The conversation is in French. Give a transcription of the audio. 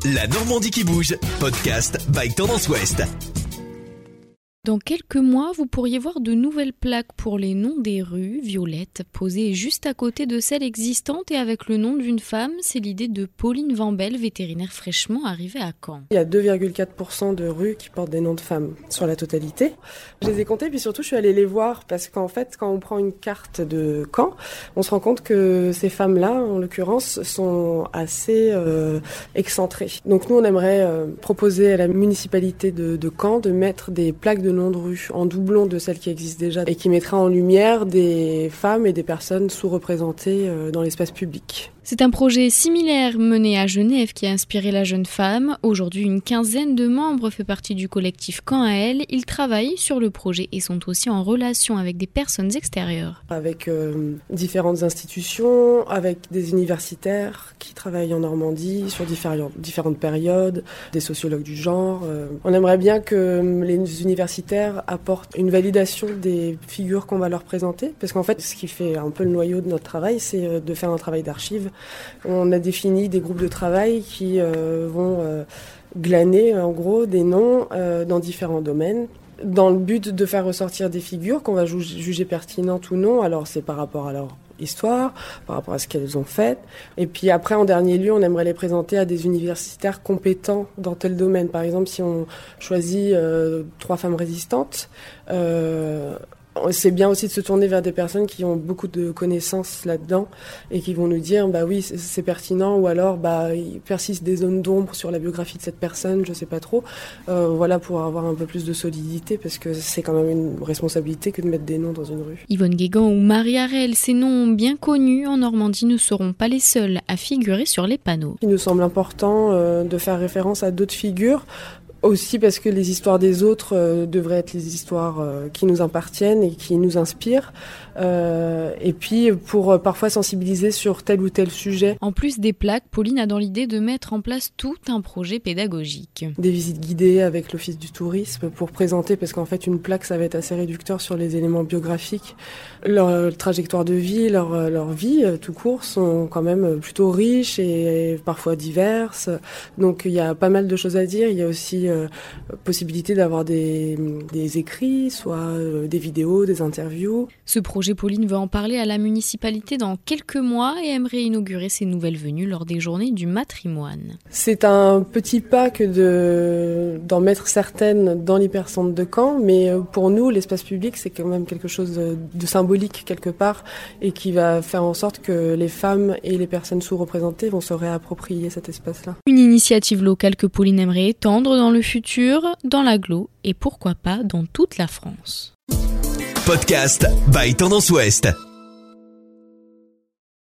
La Normandie qui bouge, podcast by Tendance Ouest. Dans quelques mois, vous pourriez voir de nouvelles plaques pour les noms des rues, violettes, posées juste à côté de celles existantes et avec le nom d'une femme. C'est l'idée de Pauline Vambel, vétérinaire fraîchement arrivée à Caen. Il y a 2,4% de rues qui portent des noms de femmes sur la totalité. Je les ai comptées, puis surtout je suis allée les voir parce qu'en fait, quand on prend une carte de Caen, on se rend compte que ces femmes-là, en l'occurrence, sont assez excentrées. Donc nous, on aimerait proposer à la municipalité de Caen de mettre des plaques de noms de rue en doublon de celles qui existent déjà et qui mettra en lumière des femmes et des personnes sous-représentées dans l'espace public. C'est un projet similaire mené à Genève qui a inspiré la jeune femme. Aujourd'hui, une quinzaine de membres fait partie du collectif Caen à elle. Ils travaillent sur le projet et sont aussi en relation avec des personnes extérieures. Avec différentes institutions, avec des universitaires qui travaillent en Normandie sur différentes périodes, des sociologues du genre. On aimerait bien que les universitaires apportent une validation des figures qu'on va leur présenter, parce qu'en fait, ce qui fait un peu le noyau de notre travail, c'est de faire un travail d'archives. On a défini des groupes de travail qui vont glaner en gros des noms dans différents domaines, dans le but de faire ressortir des figures qu'on va juger pertinentes ou non. Alors c'est par rapport à leur histoire, par rapport à ce qu'elles ont fait. Et puis après, en dernier lieu, on aimerait les présenter à des universitaires compétents dans tel domaine. Par exemple, si on choisit 3 femmes résistantes, c'est bien aussi de se tourner vers des personnes qui ont beaucoup de connaissances là-dedans et qui vont nous dire bah oui c'est pertinent, ou alors bah il persiste des zones d'ombre sur la biographie de cette personne, je sais pas trop. Voilà, pour avoir un peu plus de solidité, parce que c'est quand même une responsabilité que de mettre des noms dans une rue. Yvonne Guégan ou Marie Harel, ces noms bien connus en Normandie ne seront pas les seuls à figurer sur les panneaux. Il nous semble important de faire référence à d'autres figures, aussi parce que les histoires des autres devraient être les histoires qui nous appartiennent et qui nous inspirent. Et puis pour parfois sensibiliser sur tel ou tel sujet. En plus des plaques, Pauline a dans l'idée de mettre en place tout un projet pédagogique. Des visites guidées avec l'Office du tourisme pour présenter, parce qu'en fait une plaque ça va être assez réducteur sur les éléments biographiques. Leur trajectoire de vie, leur vie tout court sont quand même plutôt riches et parfois diverses. Donc il y a pas mal de choses à dire. Il y a aussi possibilité d'avoir des écrits, soit des vidéos, des interviews. Ce projet, Pauline veut en parler à la municipalité dans quelques mois et aimerait inaugurer ses nouvelles venues lors des journées du matrimoine. C'est un petit pas que d'en mettre certaines dans l'hypercentre de Caen, mais pour nous, l'espace public, c'est quand même quelque chose de symbolique quelque part, et qui va faire en sorte que les femmes et les personnes sous-représentées vont se réapproprier cet espace-là. Une initiative locale que Pauline aimerait étendre dans le futur, dans l'agglo et pourquoi pas dans toute la France. Podcast by Tendance Ouest.